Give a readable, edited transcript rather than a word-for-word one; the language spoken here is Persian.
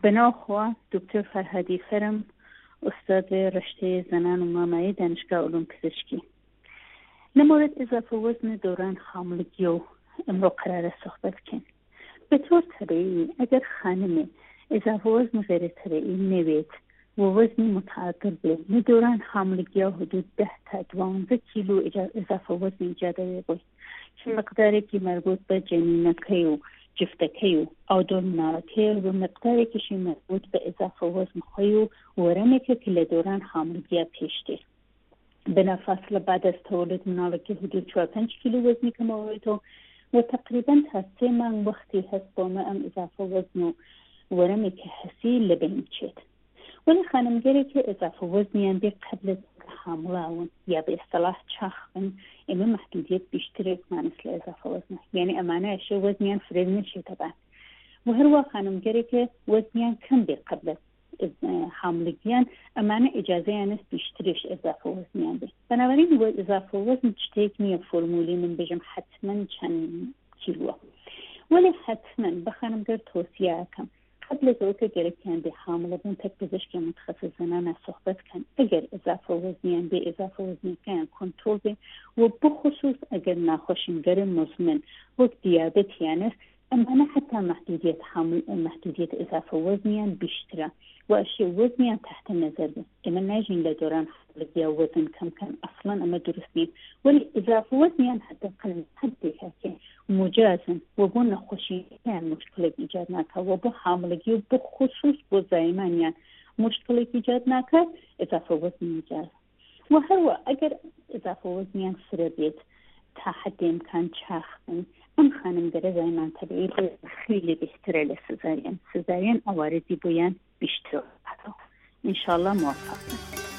بناخوا دکتر فرهادی فرم استاد رشته زنان و مامایی دانشگاه علوم پزشکی. نمورد اضافه وزن دوران حاملگی و امرو قرار صحبت کن. به طور طبیعی اگر خانم اضافه وزن غیر طبیعی نوید و وزنی متعادل به دوران حاملگی حدود 10 تا 12 کیلو اضافه وزن ایجاد وی که مقداری که مربوط به جنینکی و جفتکی و دورناکی و مقداری که مربوط به اضافه وزن خوی و ورمی که لدوران حاملگی پیشتر. بنافاصله بعد از تولد منالکی حدود 45 کیلو وزنی که موید و تقریبا تا 3 ماه وقتی هست با ما ام اضافه وزن و ورمی که حسی لبین چید. ولی خانمگری که اضافه وزنیان بی قبل حاملهون یا به اصطلاح چاخن اما محدودیت بیشتری مثل اضافه وزن، یعنی امانه اشی وزنیان فرد نشید طبعا. و هر وقت خانمگری که وزنیان کم بی قبل حاملگیان امانه اجازه یانست بیشتریش اضافه وزنیان بی. بنابراین اضافه وزن چتیک نیه فرمولی من بجم حتما چند کیلوه، ولی حتما به خانمگر توصیه کم قبل از اینکه گرفتن به حامله بودن تک پزشک متخصص زنان صحبت کن. اگر اضافه وزنیان به اضافه وزنی کن کنترل به و بخصوص اگر ناخوشنگر مزمن و دیابتیان است اما حتی محدودیت اضافه وزنیان بیشتره و اشیاء وزنیان تحت نظر به اما نجین لدوران حاملگی وزن کم کن اصلا اما درست نیست، ولی اضافه وزنیان حتی قلم حدی که مجازن و با نخوشی مشکل ایجاد نکرد و با حاملگی و با خصوص با زایمانیان مشکل ایجاد نکرد اضافه وزن ایجاد. و هر وقت اگر اضافه وزنیان سر بید تا حد امکان چاخن ام خانمگره زایمان طبیعی خیلی بهتره لسزارین. سزارین آوارزی بویان بیشتر انشالله موفق.